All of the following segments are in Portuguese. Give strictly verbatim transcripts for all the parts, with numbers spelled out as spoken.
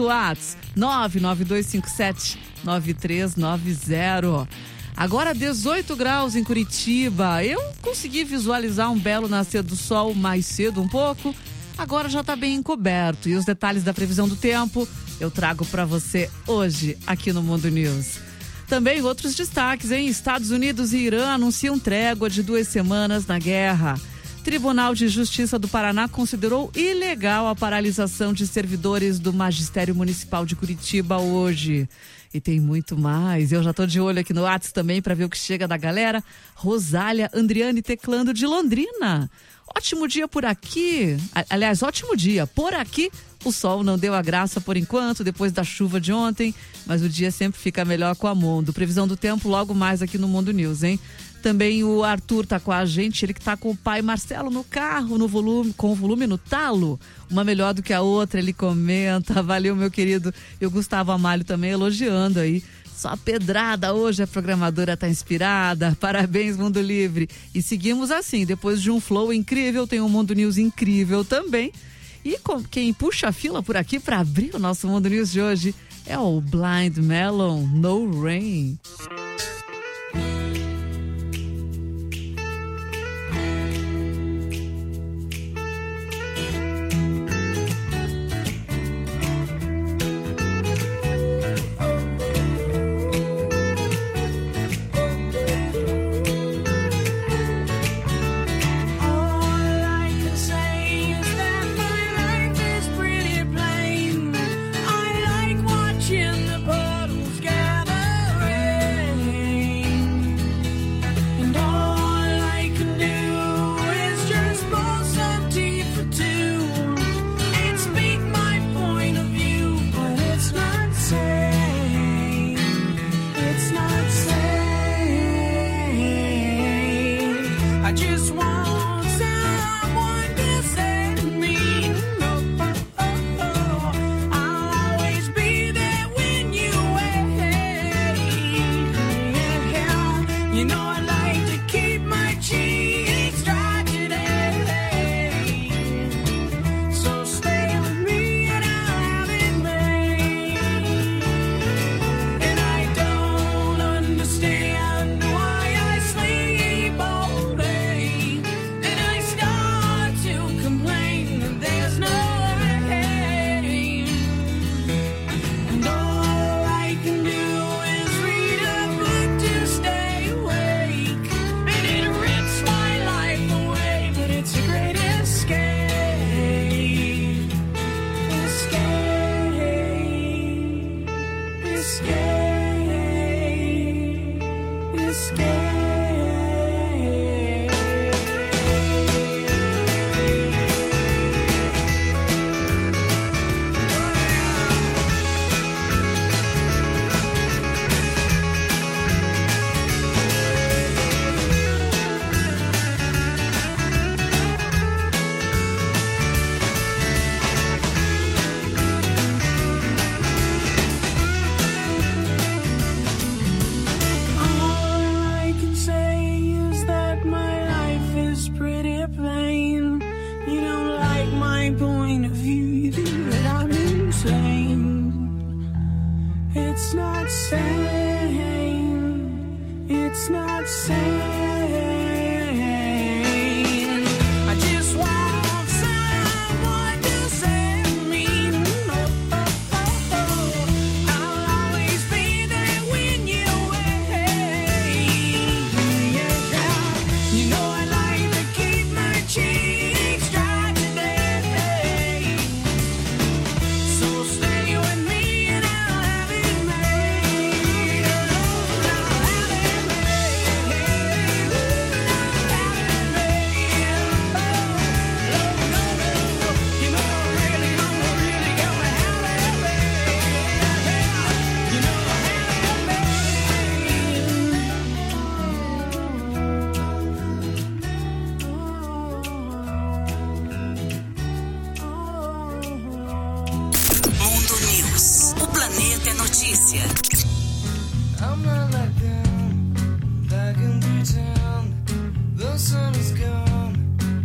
Whats nove nove dois cinco sete nove três nove zero. Agora dezoito graus em Curitiba. Eu consegui visualizar um belo nascer do sol mais cedo um pouco. Agora já está bem encoberto. E os detalhes da previsão do tempo eu trago para você hoje aqui no Mundo News. Também outros destaques, hein? Estados Unidos e Irã anunciam trégua de duas semanas na guerra. Tribunal de Justiça do Paraná considerou ilegal a paralisação de servidores do Magistério Municipal de Curitiba hoje. E tem muito mais. Eu já tô de olho aqui no WhatsApp também para ver o que chega da galera. Rosália Andriane teclando de Londrina. Ótimo dia por aqui. Aliás, ótimo dia. Por aqui, o sol não deu a graça por enquanto, depois da chuva de ontem, mas o dia sempre fica melhor com a Mundo. Previsão do tempo logo mais aqui no Mundo News, hein? Também o Arthur tá com a gente, ele que tá com o pai Marcelo no carro, no volume, com o volume no talo, uma melhor do que a outra, ele comenta. Valeu, meu querido. E o Gustavo Amalho também elogiando aí. Só pedrada hoje, a programadora tá inspirada. Parabéns, Mundo Livre. E seguimos assim, depois de um flow incrível, tem um Mundo News incrível também. E com, quem puxa a fila por aqui para abrir o nosso Mundo News de hoje é o Blind Melon, No Rain.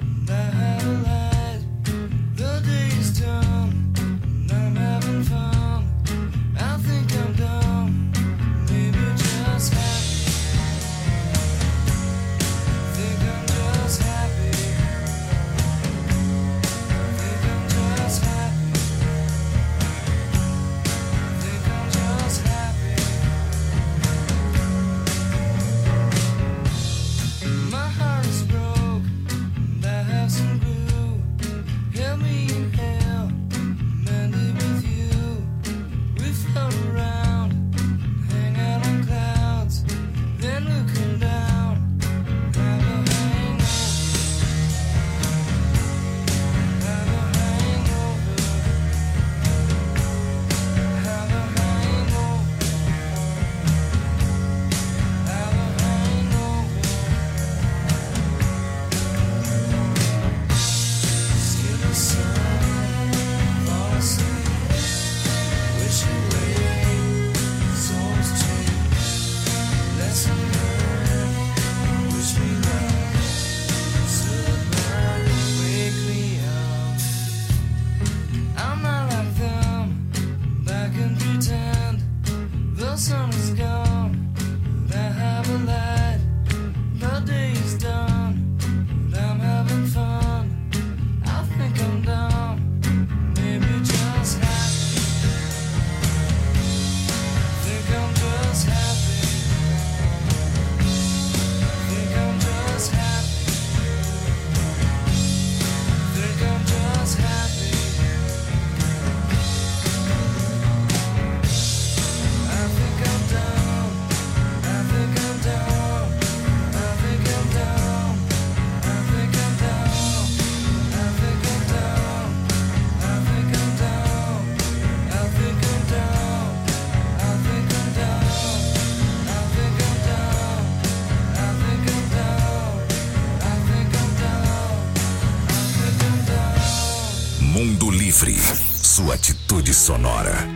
The day is done, and I'm having fun. Livre, sua atitude sonora.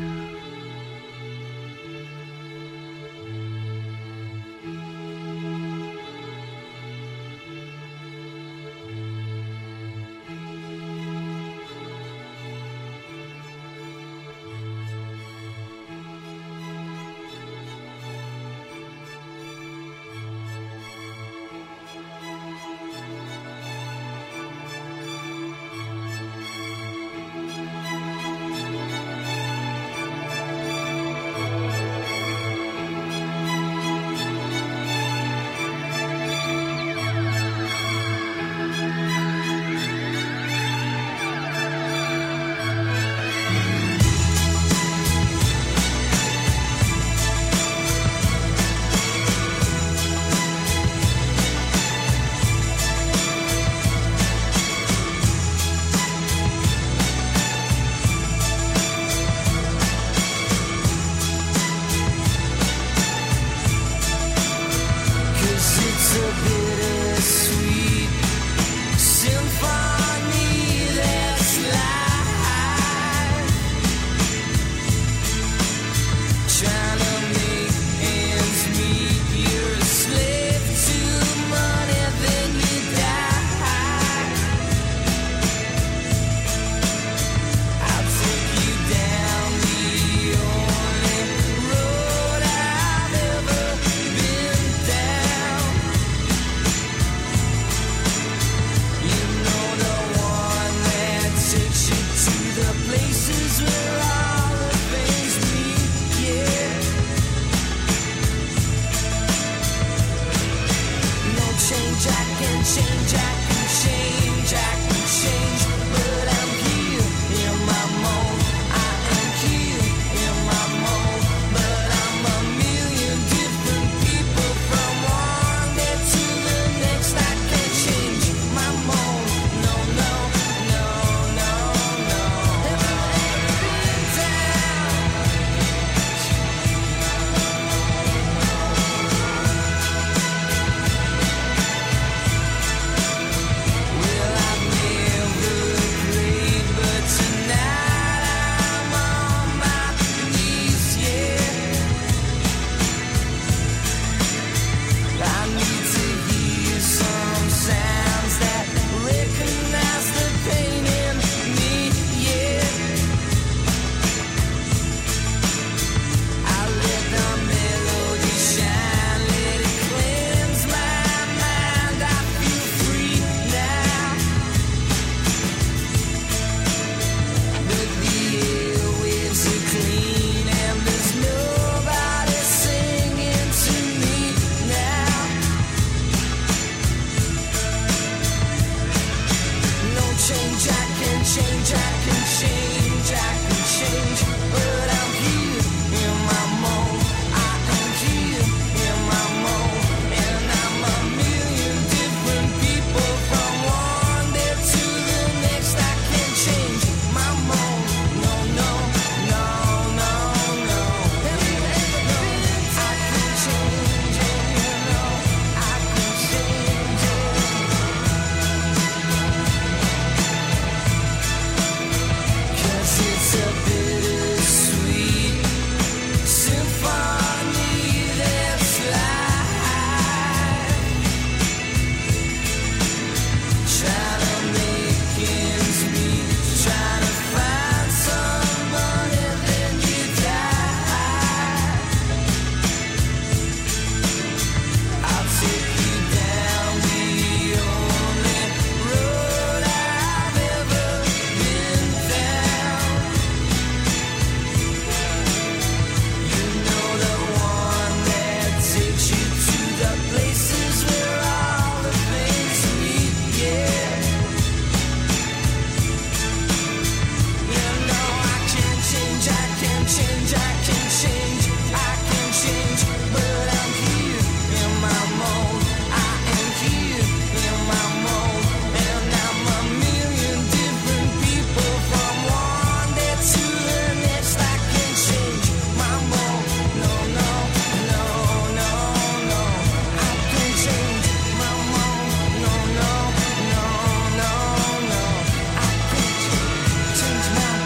Change my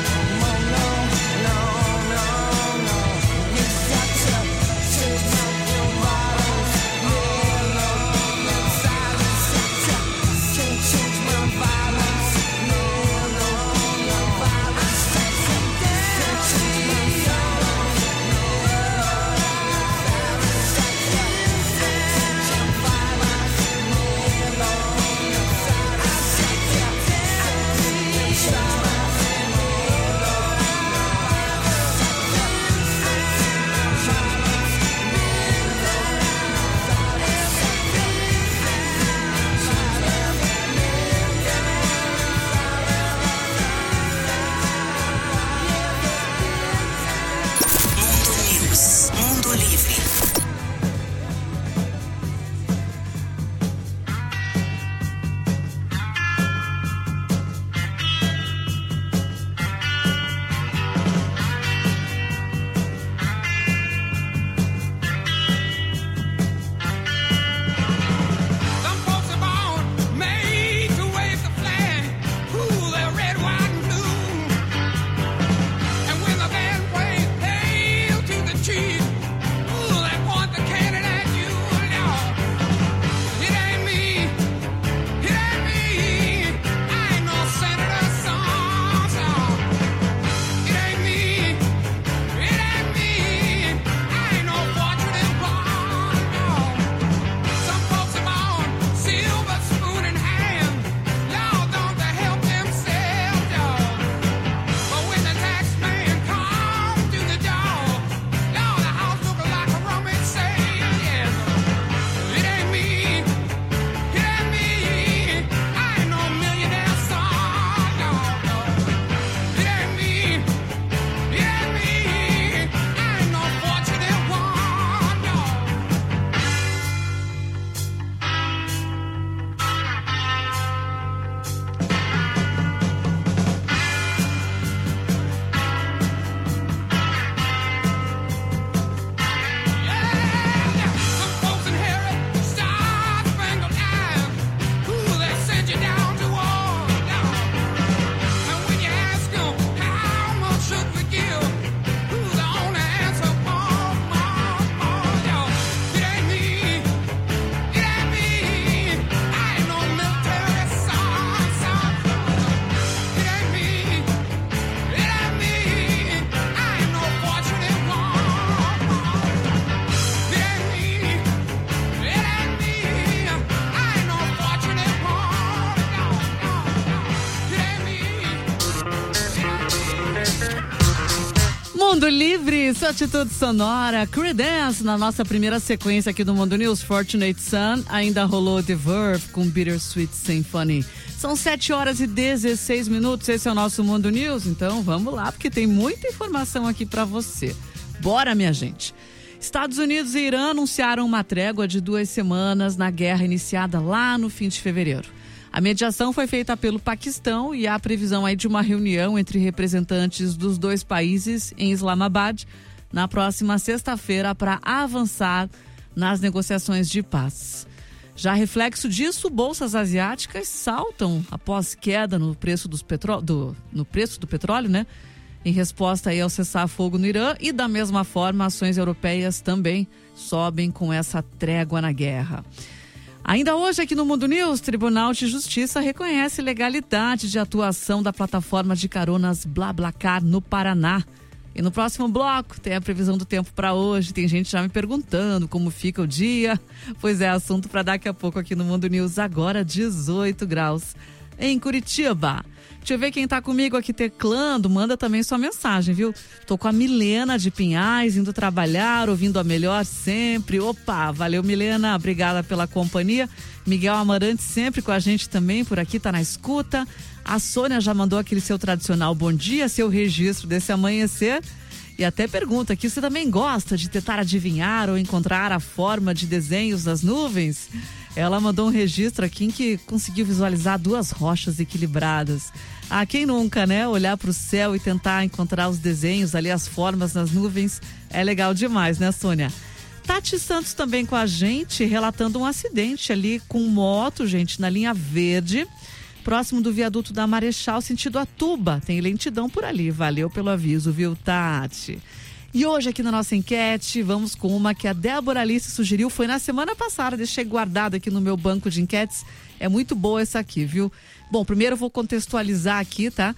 Mundo Livre, sua atitude sonora, Creedence na nossa primeira sequência aqui do Mundo News, Fortunate Son, ainda rolou The Verve com Bittersweet Symphony. São sete horas e dezesseis minutos, esse é o nosso Mundo News, então vamos lá, porque tem muita informação aqui pra você. Bora, minha gente. Estados Unidos e Irã anunciaram uma trégua de duas semanas na guerra iniciada lá no fim de fevereiro. A mediação foi feita pelo Paquistão e há previsão aí de uma reunião entre representantes dos dois países em Islamabad na próxima sexta-feira para avançar nas negociações de paz. Já reflexo disso, bolsas asiáticas saltam após queda no preço, dos petró- do, no preço do petróleo, né? Em resposta aí ao cessar-fogo no Irã, e da mesma forma ações europeias também sobem com essa trégua na guerra. Ainda hoje aqui no Mundo News, Tribunal de Justiça reconhece legalidade de atuação da plataforma de caronas BlaBlaCar no Paraná. E no próximo bloco tem a previsão do tempo para hoje. Tem gente já me perguntando como fica o dia. Pois é, assunto para daqui a pouco aqui no Mundo News. Agora dezoito graus em Curitiba. Deixa eu ver quem tá comigo aqui teclando, manda também sua mensagem, viu? Tô com a Milena de Pinhais, indo trabalhar, ouvindo a melhor sempre. Opa, valeu Milena, obrigada pela companhia. Miguel Amarante sempre com a gente também, por aqui, tá na escuta. A Sônia já mandou aquele seu tradicional bom dia, seu registro desse amanhecer. E até pergunta aqui, você também gosta de tentar adivinhar ou encontrar a forma de desenhos das nuvens? Ela mandou um registro aqui em que conseguiu visualizar duas rochas equilibradas. Ah, quem nunca, né? Olhar para o céu e tentar encontrar os desenhos ali, as formas nas nuvens, é legal demais, né, Sônia? Tati Santos também com a gente, relatando um acidente ali com moto, gente, na linha verde, próximo do viaduto da Marechal, sentido Atuba. Tem lentidão por ali, valeu pelo aviso, viu, Tati? E hoje aqui na nossa enquete, vamos com uma que a Débora Alice sugeriu, foi na semana passada, deixei guardado aqui no meu banco de enquetes, é muito boa essa aqui, viu? Bom, primeiro eu vou contextualizar aqui, tá?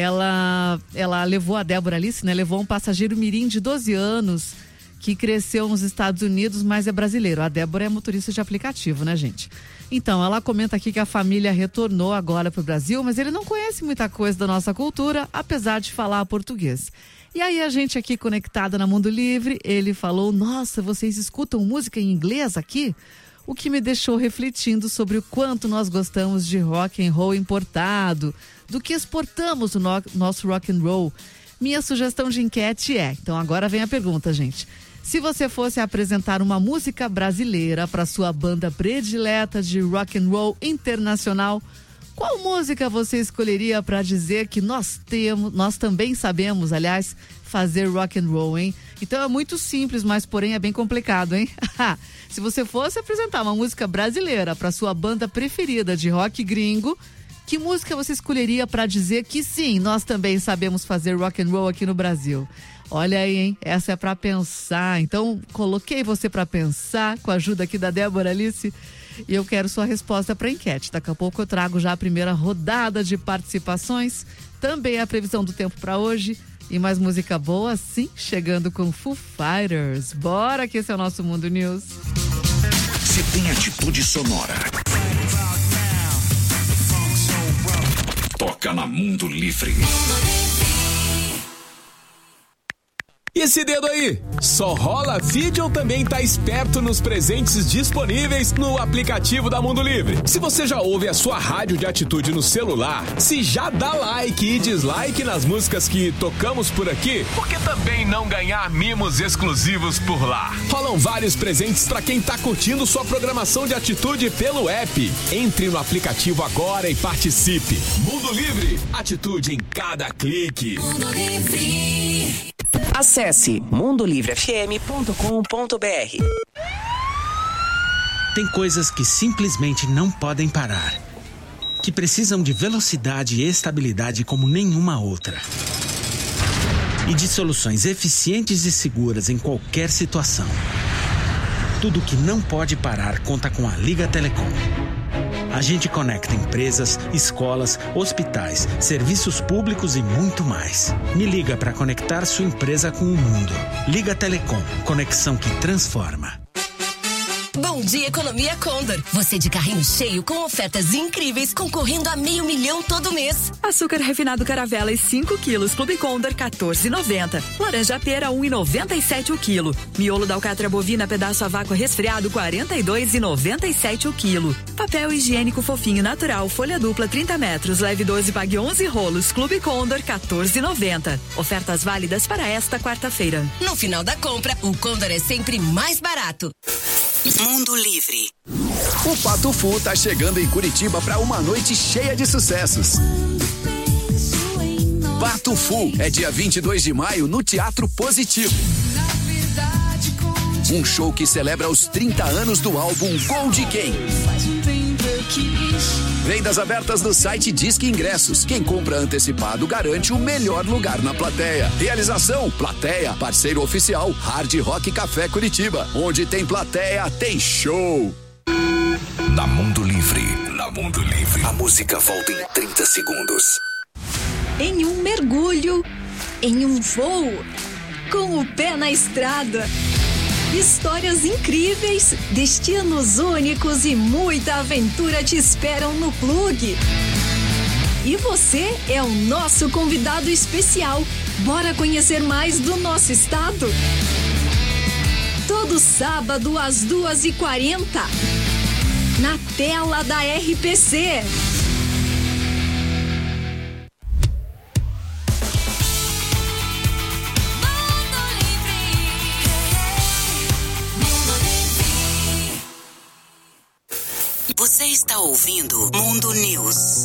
Ela, ela levou, a Débora Alice, né? Levou um passageiro mirim de doze anos, que cresceu nos Estados Unidos, mas é brasileiro. A Débora é motorista de aplicativo, né, gente? Então, ela comenta aqui que a família retornou agora para o Brasil, mas ele não conhece muita coisa da nossa cultura, apesar de falar português. E aí a gente aqui conectada na Mundo Livre, ele falou, nossa, vocês escutam música em inglês aqui? O que me deixou refletindo sobre o quanto nós gostamos de rock and roll importado, do que exportamos o no- nosso rock and roll. Minha sugestão de enquete é, então agora vem a pergunta, gente. Se você fosse apresentar uma música brasileira para sua banda predileta de rock and roll internacional, qual música você escolheria para dizer que nós temos, nós também sabemos, aliás, fazer rock and roll, hein? Então é muito simples, mas porém é bem complicado, hein? Se você fosse apresentar uma música brasileira para sua banda preferida de rock gringo, que música você escolheria para dizer que sim, nós também sabemos fazer rock and roll aqui no Brasil? Olha aí, hein? Essa é para pensar. Então, coloquei você para pensar com a ajuda aqui da Débora Alice. E eu quero sua resposta para a enquete. Daqui a pouco eu trago já a primeira rodada de participações. Também a previsão do tempo para hoje. E mais música boa, sim, chegando com Foo Fighters. Bora que esse é o nosso Mundo News. Se tem atitude sonora, toca na Mundo Livre. E esse dedo aí? Só rola vídeo ou também tá esperto nos presentes disponíveis no aplicativo da Mundo Livre? Se você já ouve a sua rádio de atitude no celular, se já dá like e dislike nas músicas que tocamos por aqui, por que também não ganhar mimos exclusivos por lá? Rolam vários presentes pra quem tá curtindo sua programação de atitude pelo app. Entre no aplicativo agora e participe. Mundo Livre, atitude em cada clique. Mundo Livre. Acesse mundo livre f m ponto com ponto b r. Tem coisas que simplesmente não podem parar, que precisam de velocidade e estabilidade como nenhuma outra. E de soluções eficientes e seguras em qualquer situação. Tudo que não pode parar conta com a Liga Telecom. A gente conecta empresas, escolas, hospitais, serviços públicos e muito mais. Me liga para conectar sua empresa com o mundo. Liga Telecom, conexão que transforma. Bom dia, Economia Condor. Você de carrinho cheio com ofertas incríveis, concorrendo a meio milhão todo mês. Açúcar refinado Caravelas cinco quilos, Clube Condor quatorze e noventa. Laranja pera um e noventa e sete o quilo. Miolo da alcatra bovina pedaço a vácuo resfriado quarenta e dois e noventa e sete o quilo. Papel higiênico fofinho natural folha dupla trinta metros, leve doze, pague onze rolos. Clube Condor quatorze e noventa. Ofertas válidas para esta quarta-feira. No final da compra, o Condor é sempre mais barato. Mundo Livre. O Pato Fu tá chegando em Curitiba para uma noite cheia de sucessos. Pato Fu é dia vinte e dois de maio no Teatro Positivo. Um show que celebra os trinta anos do álbum Gold Quem. Vendas abertas no site Disque Ingressos. Quem compra antecipado garante o melhor lugar na plateia. Realização: Plateia, parceiro oficial Hard Rock Café Curitiba. Onde tem plateia, tem show. Na Mundo Livre, na Mundo Livre, a música volta em trinta segundos. Em um mergulho, em um voo, com o pé na estrada. Histórias incríveis, destinos únicos e muita aventura te esperam no Plug. E você é o nosso convidado especial. Bora conhecer mais do nosso estado? Todo sábado às duas e quarenta, na tela da R P C. Você está ouvindo Mundo News.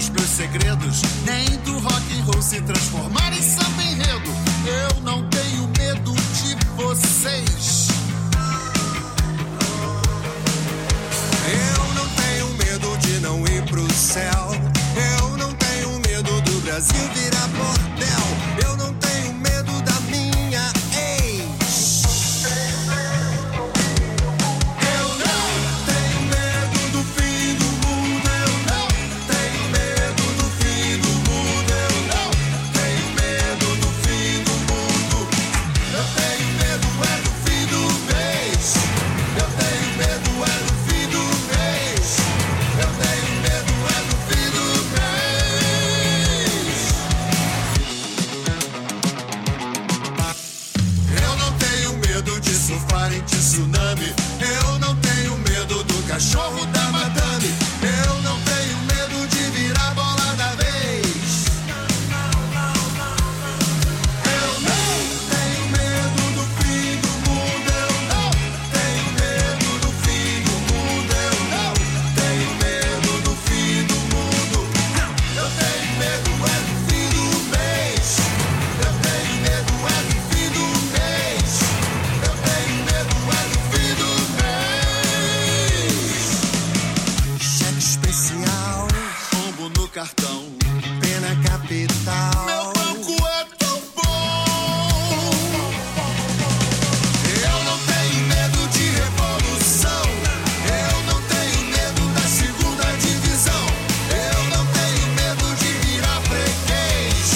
dos meus segredos, nem do rock and roll se transformar em samba enredo. Eu não tenho medo de vocês. Eu não tenho medo de não ir pro céu. Eu não tenho medo do Brasil virar bordel. Eu não tenho medo da minha ex. Eu não tenho medo do fim do mundo. Eu não tenho medo do fim do mundo. Eu não tenho medo do fim do mundo. Eu tenho medo é do fim do mês. Eu tenho medo é do fim do mês. Eu tenho medo é do fim do mês. Eu não tenho medo de surfar em tsunami. Eu não tenho medo do cachorro da madame. Eu não tenho medo de virar bola da vez. Eu não tenho medo do fim do mundo. Eu não tenho medo do fim do mundo. Eu não tenho medo do fim do mundo. Eu tenho medo é do fim do mês. Eu tenho medo é do fim do mês. Eu tenho medo é do fim do mês. Cheque especial, rombo no cartão, pena capital. Meu banco é tão bom. Eu não tenho medo de revolução. Eu não tenho medo da segunda divisão. Eu não tenho medo de virar freguês.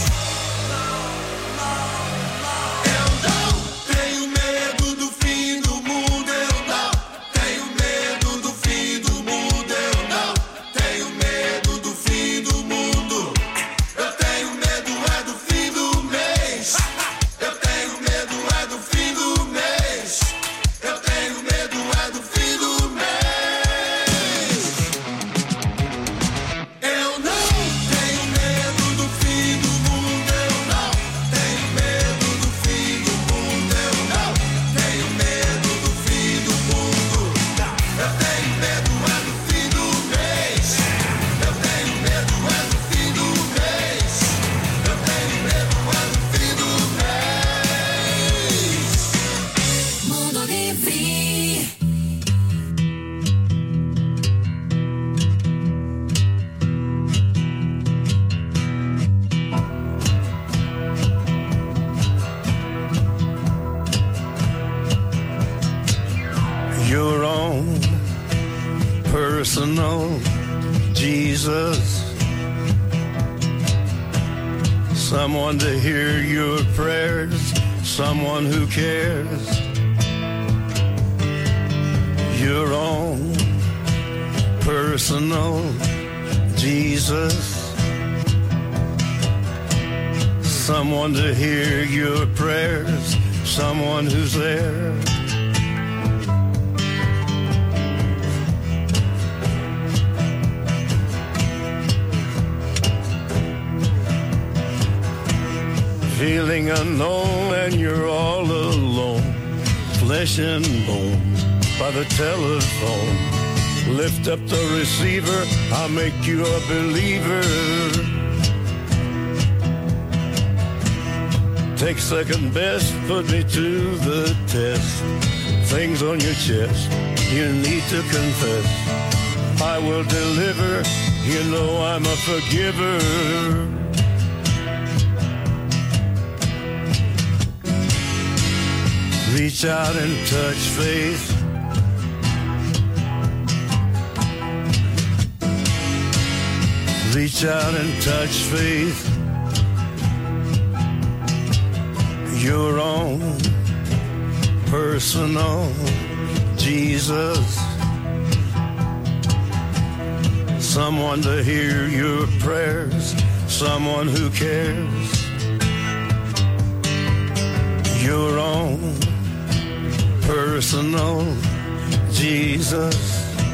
Eu não tenho medo do fim do mundo. Eu não tenho medo do fim do mundo. Eu não tenho medo do fim do mundo. Eu tenho medo é do fim do mês. Eu tenho medo é do fim do mês. Eu tenho medo é do fim do mês. Eu não tenho medo do fim do mundo. Eu não tenho medo do fim do mundo. Eu não tenho medo do fim do mundo. Eu tenho medo é do fim do mês. Eu tenho medo é do fim do mês. Eu tenho medo é do fim do mês. Mundo Livre. Your own personal Jesus. Someone to hear your prayers, someone who cares. Your own personal Jesus. Someone to hear your prayers, someone who's there. Feeling unknown and you're all alone, flesh and bone by the telephone. Lift up the receiver, I'll make you a believer. Take second best, put me to the test. Things on your chest, you need to confess. I will deliver, you know I'm a forgiver. Reach out and touch faith. Reach out and touch faith. Your own personal Jesus. Someone to hear your prayers, someone who cares. Your own personal Jesus.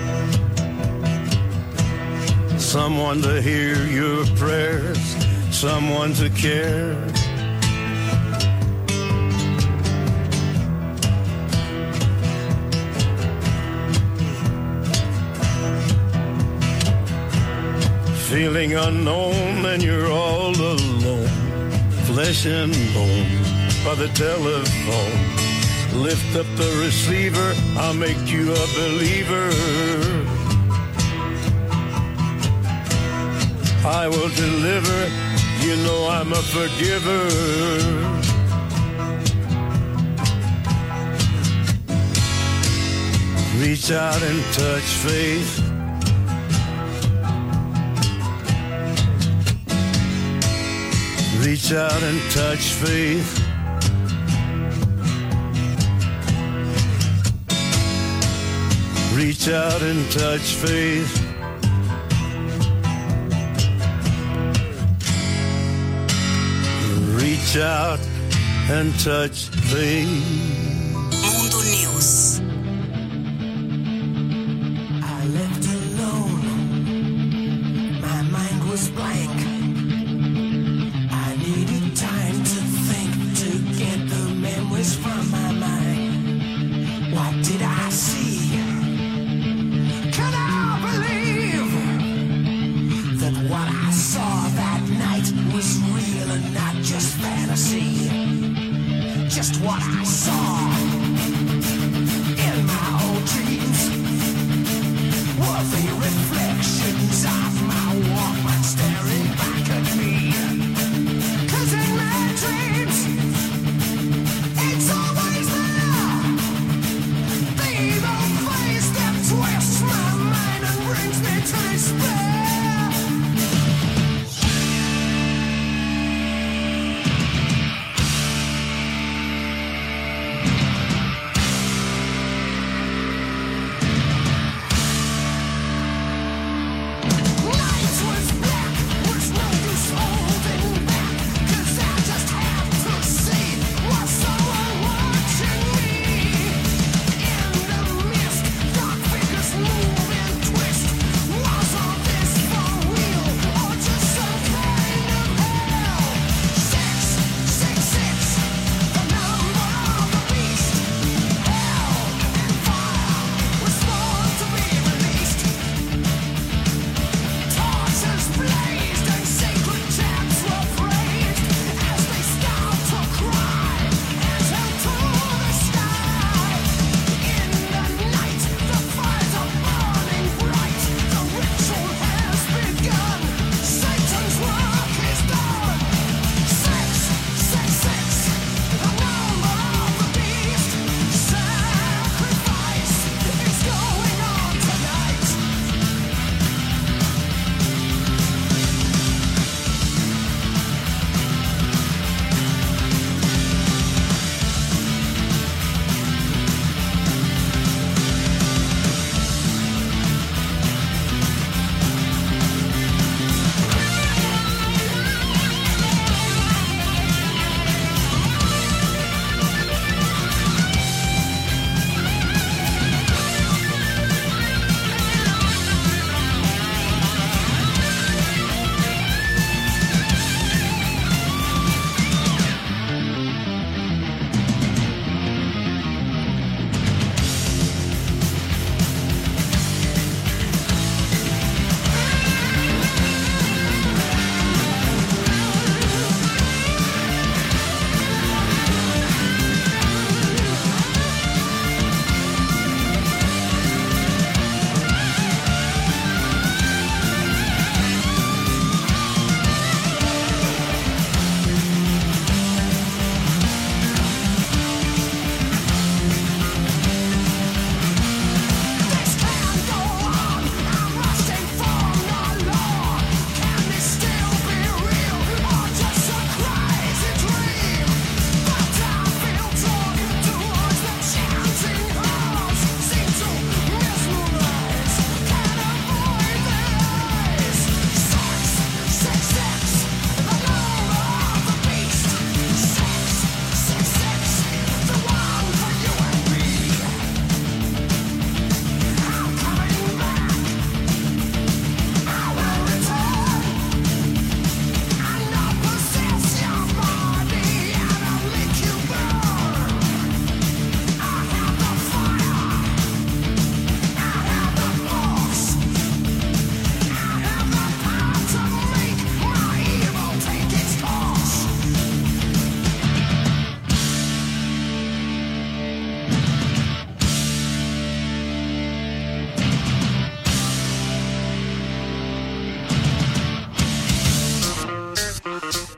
Someone to hear your prayers, someone to care. feeling unknown and you're all alone. Flesh and bone by the telephone. Lift up the receiver, I'll make you a believer. I will deliver, you know I'm a forgiver. Reach out and touch faith. Reach out and touch faith. Reach out and touch faith. Reach out and touch faith. Mundo News. I left alone. My mind was blank. I needed time to think, to get the memories from my mind. What did I see? Can I believe that what I saw that night was real and not just fantasy? Just what I saw in my old dreams were the reflections of my Walkman staring back at me. 'Cause in my dreams, it's always there. The evil face that twists my mind and brings me to despair.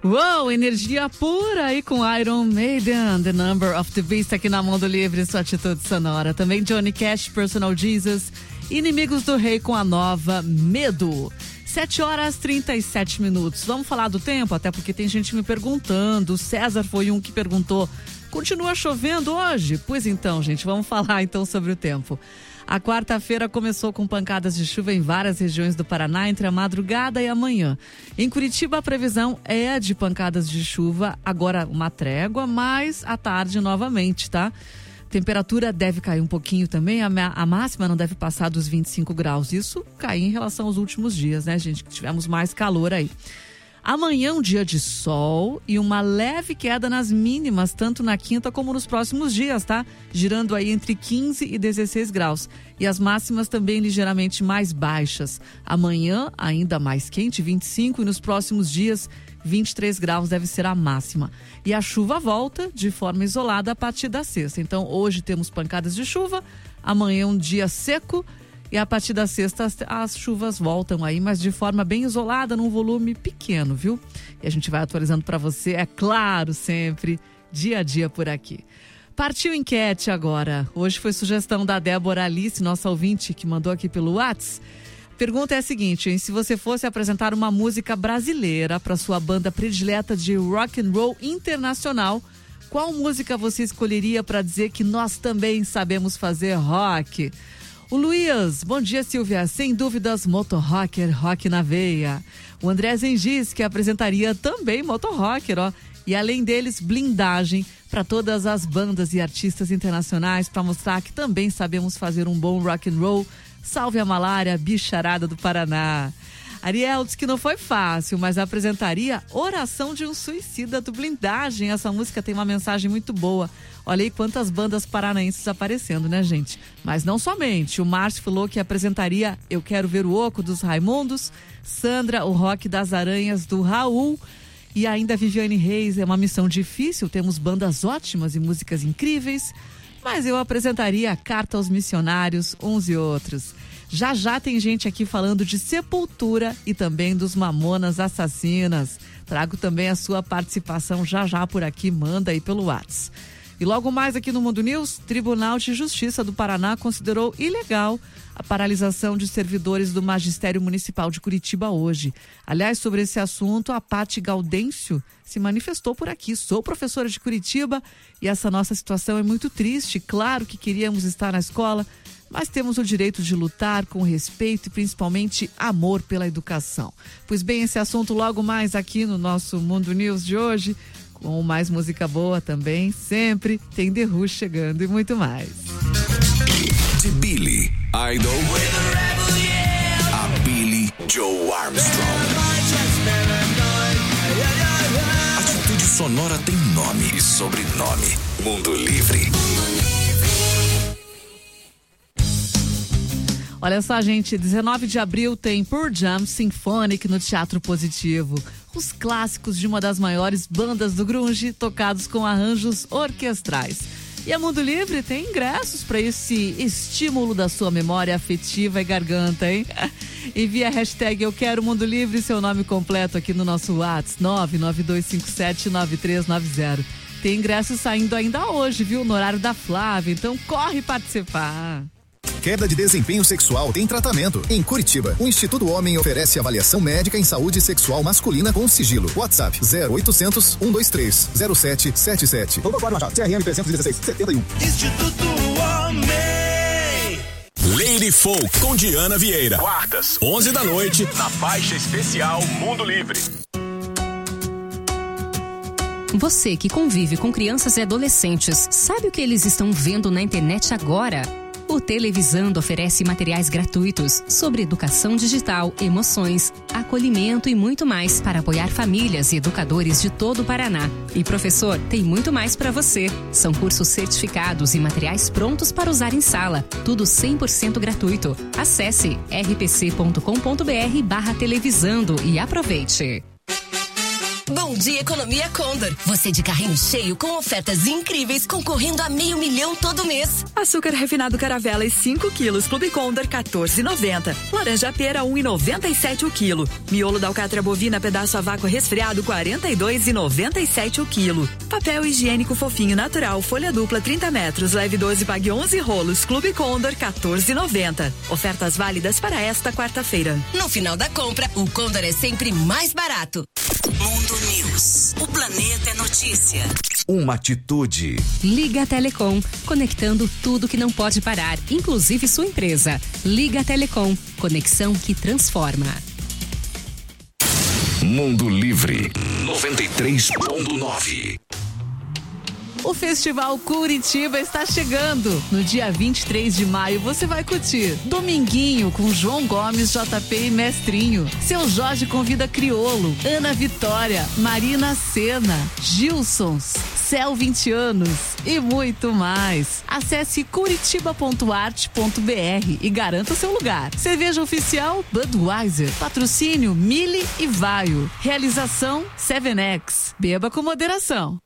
Uou, energia pura aí com Iron Maiden, The Number of the Beast aqui na Mundo Livre, sua atitude sonora. Também Johnny Cash, Personal Jesus, Inimigos do Rei com a nova Medo. sete horas e trinta e sete minutos. Vamos falar do tempo, até porque tem gente me perguntando. O César foi um que perguntou, continua chovendo hoje? Pois então, gente, vamos falar então sobre o tempo. A quarta-feira começou com pancadas de chuva em várias regiões do Paraná entre a madrugada e a manhã. Em Curitiba, a previsão é de pancadas de chuva, agora uma trégua, mas à tarde novamente, tá? Temperatura deve cair um pouquinho também, a, a máxima não deve passar dos vinte e cinco graus. Isso cair em relação aos últimos dias, né, gente? Que tivemos mais calor aí. Amanhã um dia de sol e uma leve queda nas mínimas, tanto na quinta como nos próximos dias, tá? Girando aí entre quinze e dezesseis graus. E as máximas também ligeiramente mais baixas. Amanhã ainda mais quente, vinte e cinco, e nos próximos dias vinte e três graus deve ser a máxima. E a chuva volta de forma isolada a partir da sexta. Então hoje temos pancadas de chuva, amanhã um dia seco. E a partir da sexta as, as chuvas voltam aí, mas de forma bem isolada, num volume pequeno, viu? E a gente vai atualizando para você, é claro, sempre, dia a dia por aqui. Partiu enquete agora. Hoje foi sugestão da Débora Alice, nossa ouvinte, que mandou aqui pelo WhatsApp. Pergunta é a seguinte, hein? Se você fosse apresentar uma música brasileira para sua banda predileta de rock and roll internacional, qual música você escolheria para dizer que nós também sabemos fazer rock? O Luiz, bom dia Silvia, sem dúvidas motorrocker, rock na veia. O André Zengis, que apresentaria também motorrocker, ó. E além deles, blindagem para todas as bandas e artistas internacionais para mostrar que também sabemos fazer um bom rock and roll. Salve a malária, bicharada do Paraná. Ariel diz que não foi fácil, mas apresentaria Oração de um Suicida do Blindagem. Essa música tem uma mensagem muito boa. Olha aí quantas bandas paranaenses aparecendo, né, gente? Mas não somente. O Márcio falou que apresentaria Eu Quero Ver o Oco dos Raimundos, Sandra, o Rock das Aranhas do Raul e ainda Viviane Reis. É uma missão difícil, temos bandas ótimas e músicas incríveis, mas eu apresentaria Carta aos Missionários, uns e outros. Já já tem gente aqui falando de Sepultura e também dos Mamonas Assassinas. Trago também a sua participação já já por aqui, manda aí pelo WhatsApp. E logo mais aqui no Mundo News, Tribunal de Justiça do Paraná considerou ilegal a paralisação de servidores do Magistério Municipal de Curitiba hoje. Aliás, sobre esse assunto, a Pati Gaudêncio se manifestou por aqui. Sou professora de Curitiba e essa nossa situação é muito triste. Claro que queríamos estar na escola, mas temos o direito de lutar com respeito e principalmente amor pela educação. Pois bem, esse assunto logo mais aqui no nosso Mundo News de hoje, com mais música boa também, sempre tem The Who chegando e muito mais. De Billy Idol a Billy Joe Armstrong. Atitude sonora tem nome e sobrenome. Mundo Livre. Olha só, gente, dezenove de abril tem Pearl Jam Symphonic no Teatro Positivo. Os clássicos de uma das maiores bandas do grunge, tocados com arranjos orquestrais. E a Mundo Livre tem ingressos para esse estímulo da sua memória afetiva e garganta, hein? Envia a hashtag Eu Quero Mundo Livre e seu nome completo aqui no nosso WhatsApp, nove nove dois cinco sete nove três nove zero. Tem ingressos saindo ainda hoje, viu? No horário da Flávia, então corre participar. Queda de desempenho sexual tem tratamento. Em Curitiba, o Instituto Homem oferece avaliação médica em saúde sexual masculina com sigilo. WhatsApp zero oitocentos, um dois três, zero sete sete sete. C R M trezentos e dezesseis, setenta e um. Instituto Homem. Lady Folk com Diana Vieira. Quartas, onze da noite, na faixa especial Mundo Livre. Você que convive com crianças e adolescentes, sabe o que eles estão vendo na internet agora? O Televisando oferece materiais gratuitos sobre educação digital, emoções, acolhimento e muito mais para apoiar famílias e educadores de todo o Paraná. E professor, tem muito mais para você. São cursos certificados e materiais prontos para usar em sala. Tudo cem por cento gratuito. Acesse r p c ponto com ponto b r barra televisando e aproveite. Bom dia, Economia Condor. Você de carrinho cheio com ofertas incríveis, concorrendo a meio milhão todo mês. Açúcar refinado Caravelas cinco quilos, Clube Condor quatorze e noventa. Laranja pera um e noventa e sete o quilo. Miolo da alcatra bovina pedaço a vácuo resfriado quarenta e dois e noventa e sete o quilo. Papel higiênico fofinho natural folha dupla trinta metros, leve doze, pague onze rolos. Clube Condor quatorze e noventa. Ofertas válidas para esta quarta-feira. No final da compra, o Condor é sempre mais barato. Mundo News. O planeta é notícia. Uma atitude. Liga Telecom, conectando tudo que não pode parar, inclusive sua empresa. Liga Telecom, conexão que transforma. Mundo Livre noventa e três ponto nove. O Festival Curitiba está chegando. No dia vinte e três de maio você vai curtir Dominguinho com João Gomes, J P e Mestrinho. Seu Jorge convida Criolo, Ana Vitória, Marina Sena, Gilsons, Céu vinte anos e muito mais. Acesse curitiba ponto arte ponto br e garanta seu lugar. Cerveja oficial Budweiser. Patrocínio Mille e Vaio. Realização seven X. Beba com moderação.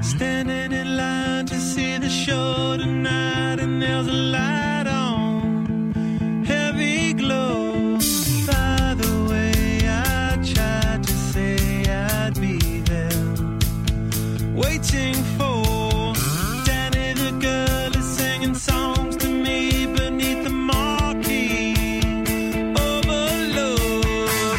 Standing in line to see the show tonight, and there's a light on, heavy glow. By the way, I tried to say I'd be there, waiting for Danny the girl is singing songs to me beneath the marquee. Overload.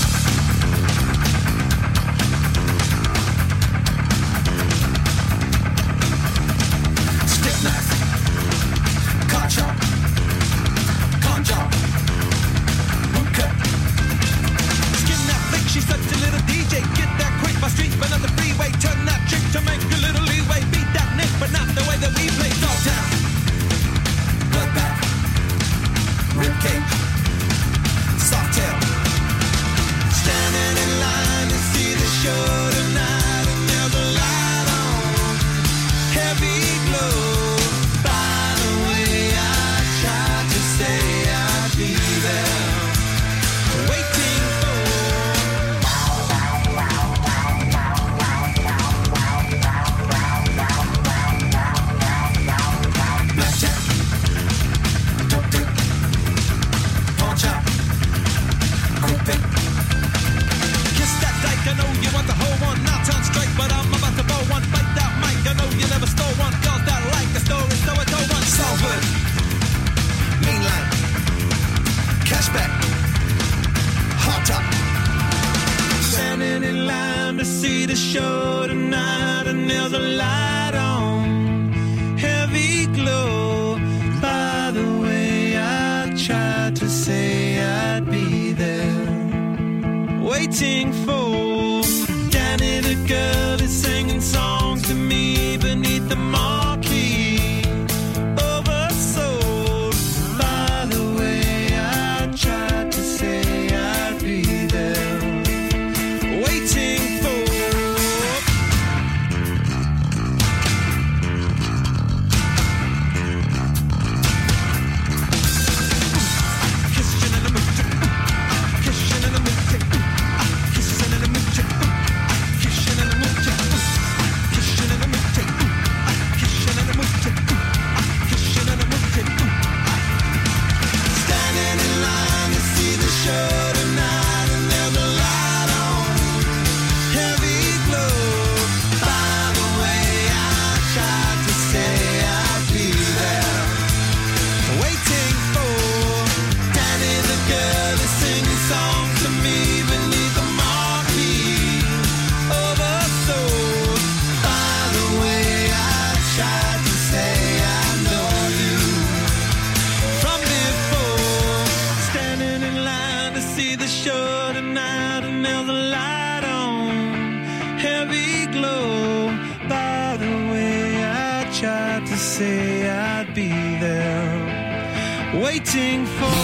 Stick knife, car chop, con chop, boot cut. Skin that flick, she's such a little D J. Get that quick by street, but on the freeway. Turn that trick to make a little leeway. Beat that nick, but not the way that we play. Dog down, bloodbath, ribcage, soft tail. Standing in line to see the show tonight, and there's a light on, heavy glow. By the way, I tried to say I'd be there, waiting for. Blackjack, dope dick, pawn chop, quick pick. Kiss that dyke, I know you want the whole one. Not on strike, but I'm about to bow one. Bite that mic, I know you never stole one. Girls that like the story, so I told one. Salford, mainline, cashback, hot top. Standing in line to see the show tonight, and there's a light on, heavy glow. By the way, I tried to say I'd be there, waiting for Danny the girl is singing songs to me beneath the marquee. Oversold. By the way, I tried to say I'd be there, waiting for. Kissing in the mood, kissing in the mood, kissing in the mood, kissing in the mood, kissing in the mood, kissing in the mood, kissing in the mood. Standing in line to see the show tonight, and there's a light on, heavy glow. By the way, I tried to say I'd be there, waiting for Danny the girl is singing songs to me beneath the marquee. Oversold. By the way, I tried to say I know you from before. Standing in line to see the show tonight, and there's a light on, heavy glow. By the way, I tried to say I'd be there, waiting for.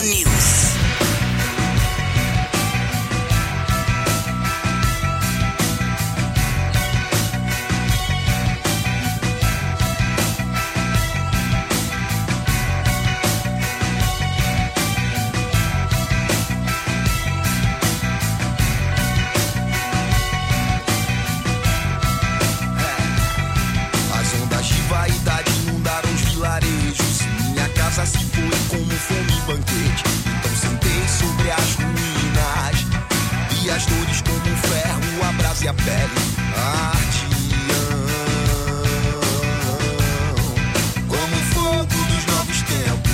News. Se foi como fome e banquete, então sentei sobre as ruínas e as dores como um ferro, a brasa e a pele ardiam como o fogo dos novos tempos.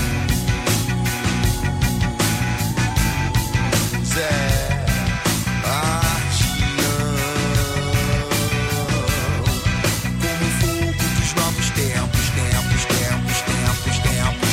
É, ardiam como o fogo dos novos tempos, tempos, tempos, tempos, tempos.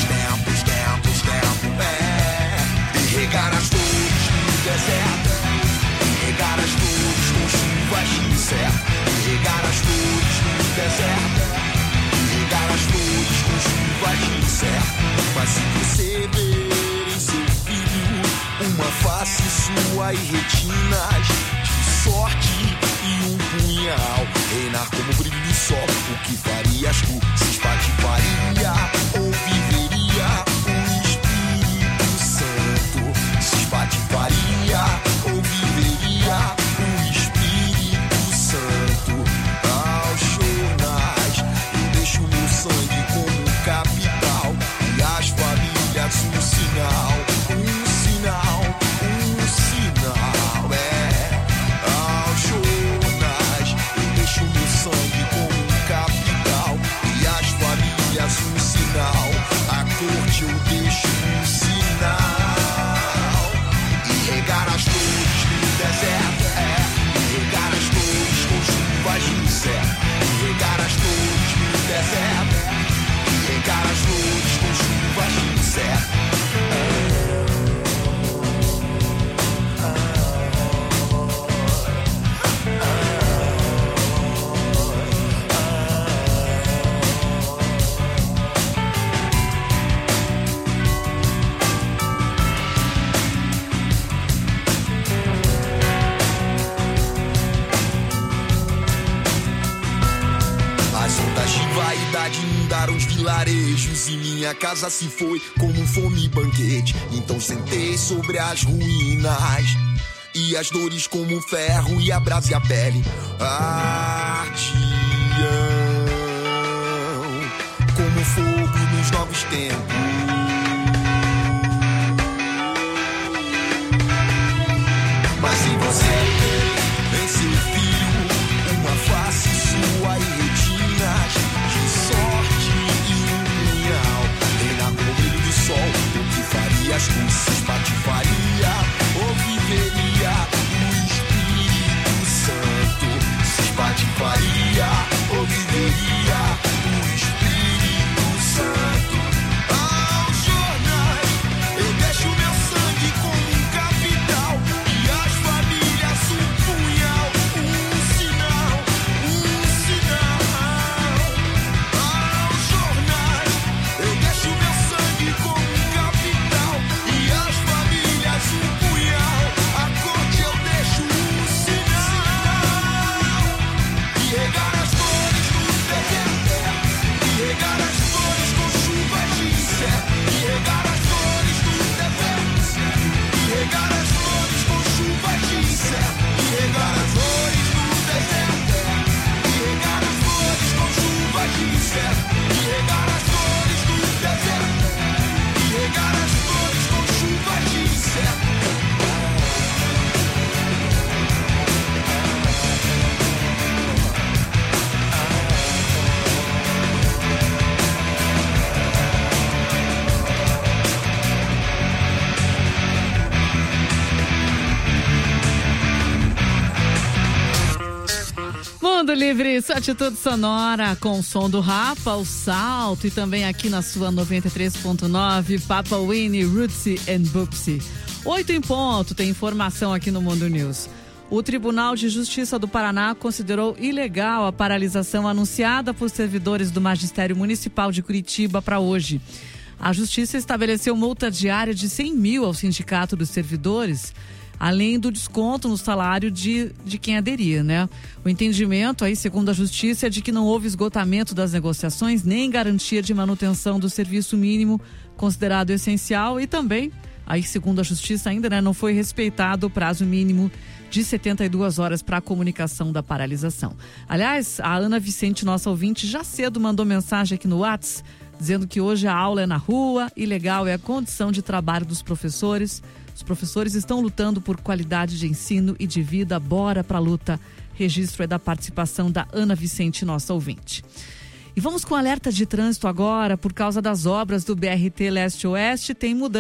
Regar as flores no deserto, regar as flores com chuvas de incerto, regar as flores no deserto, regar as flores com chuvas de incerto. Mas se você ver em seu filho uma face sua e retinas de sorte e um punhal, reinar como o brilho do sol, o que farias tu? Se espatifaria ou viveria o Espírito Santo? Se espatifaria ou viveria o Espírito Santo? Aos jornais eu deixo meu sangue como capital e as famílias um sinal, um sinal, um sinal, é. Aos jornais eu deixo meu sangue como capital e as famílias um sinal, a corte eu deixo um sinal. E regar as flores no deserto, é. E regar as flores com chuvas de incerto. E regar as flores no deserto, e regar as flores com chuvas de incerto. Inundaram os vilarejos e minha casa se foi como um fome e banquete. Então sentei sobre as ruínas e as dores como o ferro e a brasa e a pele ardiam como fogo nos novos tempos. Mas se você vê em seu filho uma face sua e retinas de sorte e um punhal, reinar como o brilho do sol, o que farias tu? Se espatifaria ou viveria o Espírito Santo? Se espatifaria ou viveria o Espírito Santo? Aos jornais eu deixo meu sangue como um capital e as famílias um punhal, um sinal, um sinal. Aos jornais eu deixo meu sangue como um capital e as famílias um punhal, a corte eu deixo um sinal. E regar as flores no deserto, e regar as flores com chuvas de incerto, e regar as flores no deserto, e regar as flores com chuvas de incerto, e regar as flores no deserto, e regar as flores com chuvas de incerto, e regar as flores no deserto, e regar as flores com chuvas de incerto. Mundo Livre, sua atitude sonora com o som do Rapa, o Salto, e também aqui na sua noventa e três ponto nove, Papa Winnie, Rootsy and Boopsy. Oito em ponto, tem informação aqui no Mundo News. O Tribunal de Justiça do Paraná considerou ilegal a paralisação anunciada por servidores do Magistério Municipal de Curitiba para hoje. A Justiça estabeleceu multa diária de cem mil ao Sindicato dos Servidores, além do desconto no salário de, de quem aderia, né? O entendimento aí, segundo a Justiça, é de que não houve esgotamento das negociações nem garantia de manutenção do serviço mínimo considerado essencial e também, aí segundo a Justiça ainda, né, não foi respeitado o prazo mínimo de setenta e duas horas para a comunicação da paralisação. Aliás, a Ana Vicente, nossa ouvinte, já cedo mandou mensagem aqui no WhatsApp, dizendo que hoje a aula é na rua e legal é a condição de trabalho dos professores. Os professores estão lutando por qualidade de ensino e de vida. Bora pra luta. Registro é da participação da Ana Vicente, nossa ouvinte. E vamos com alerta de trânsito agora. Por causa das obras do B R T Leste-Oeste, tem mudança.